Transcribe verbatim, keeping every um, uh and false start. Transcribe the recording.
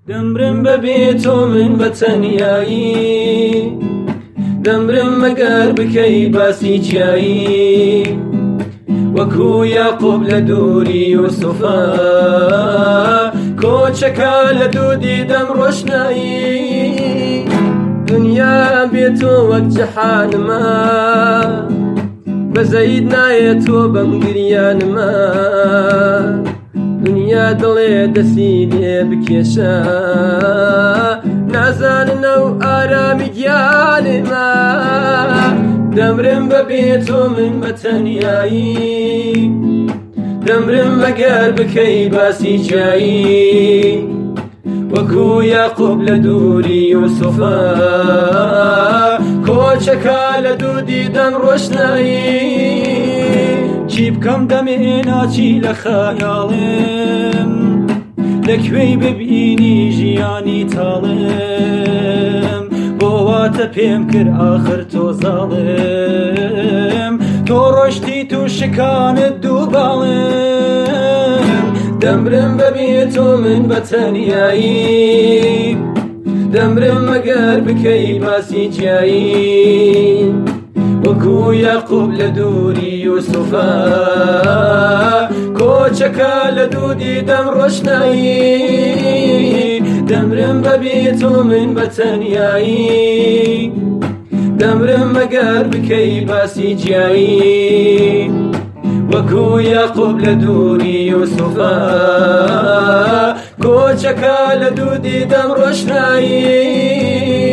دەمرم بەبێ تۆ من بەتەنیایی، دەمرم مەگەر بکەی باسی چیایی، وەکو یاقوب لە دووری یوسوفە، کۆچەکە لە دوودی دەم ڕۆشنایی. دنیا بێتۆ وەک جەحانمە، بەزەید نایە تۆ بەم گریانمە. دنیا دڵێ دەستی لێ بکێشە، نازاننە و ئارامی گیانمە. دەمرم بەبێ تۆ من بەتەنیایی، دەمرم مەگەر بکەی باسی چیایی، وەکو یاقوب لە دووری یوسوفە، کۆچەکە لە دوودی دەم ڕۆشنایی. چی بکەم دەمێ ناچی لە خەیاڵم، لەکوێی ببینی ژیانی تاڵم. بۆ واتە پێم کرد ئاخر تۆ زاڵم، تۆ ڕۆشتی تو شکانت دوو باڵم. دەمرم بەبێ تۆ من بەتەنیایی، دەمرم مەگەر بکەی باسی چیایی، وەکو یاقوب لە دووری یوسوفە، کۆچەکە لە دوودی دەم ڕۆشنایی. دەمرم بەبێ تۆ من بەتەنیایی، دەمرم مەگەر بکەی باسی جیایی، وەکو یاقوب لە دووری یوسوفە، کۆچەکە لە دوودی دەم ڕۆشنایی.